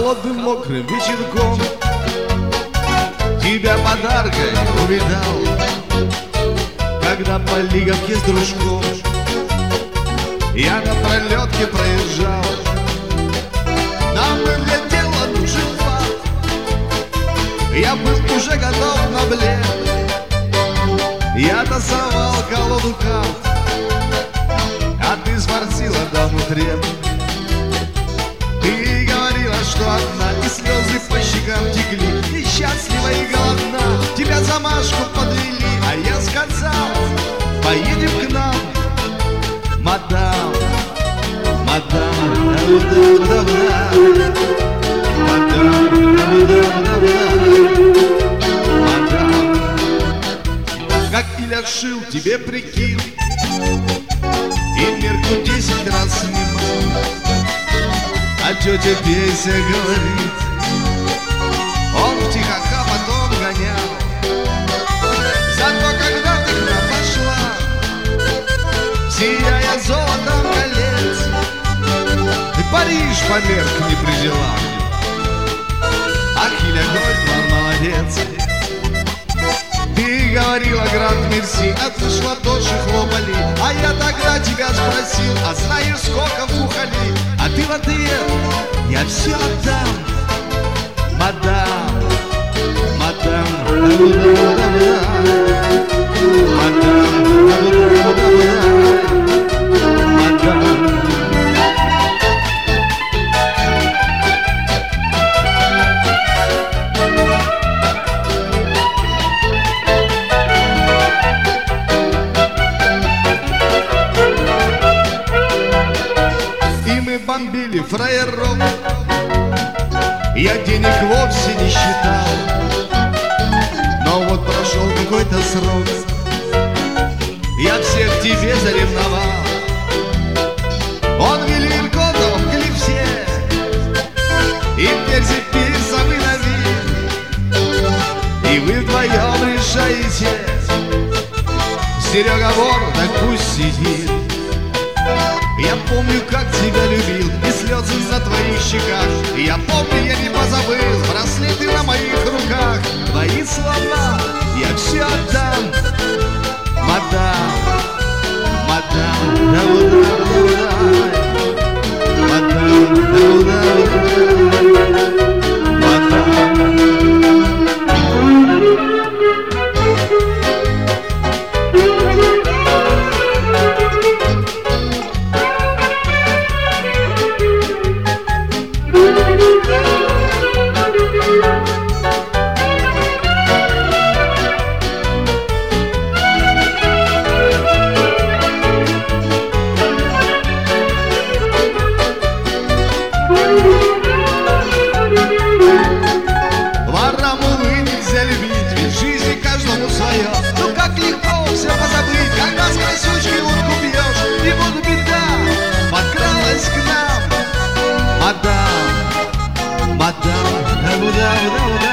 холодным мокрым вечерком тебя подаркой увидал, когда по Лиговке с дружком я на пролетке проезжал. Нам для дела нужен факт, я был уже готов на блеф. Я тасовал колоду карт, а ты сфорсила даму треп. Ты говорила, что одна, и слезы по щекам текли, и счастлива, и голодна. Тебя за Машку подвели, а я сказал: поедем к нам, мадам, мадам, мадам. Как Илья шил тебе прикид и мерку 10 раз снимал, а тетя Песя говорит, он в тихока потом гонял. Зато когда ты к нам пошла, сияя золотом колец, и Париж померк не при делах. Ах, Иля Гольдман, молодец. Ты говорила гранд мерси, а ты в ладоши хлопали, а я тогда тебя спросил, а знаешь, сколько вухали? А ты в ответ: я все отдам, мадам, мадам, мадам. Бомбили фраеров, я денег вовсе не считал. Но вот прошел какой-то срок, я всех тебе заревновал. Он Вильямкотов в Клипсе и Перси Пирсом и Давид, и вы вдвоем решаете: Серега вор, так пусть сидит. Я помню, как тебя любил, и слезы на твоих щеках. Я помню, я не позабыл браслеты на моих руках. Твои слова я все отдам, мадам, мадам, ворам, увы, нельзя любить, ведь в жизни каждому свое. Ну как легко все позабыть, когда с красючкой утку бьешь. И вот беда подкралась к нам, мадам, мадам,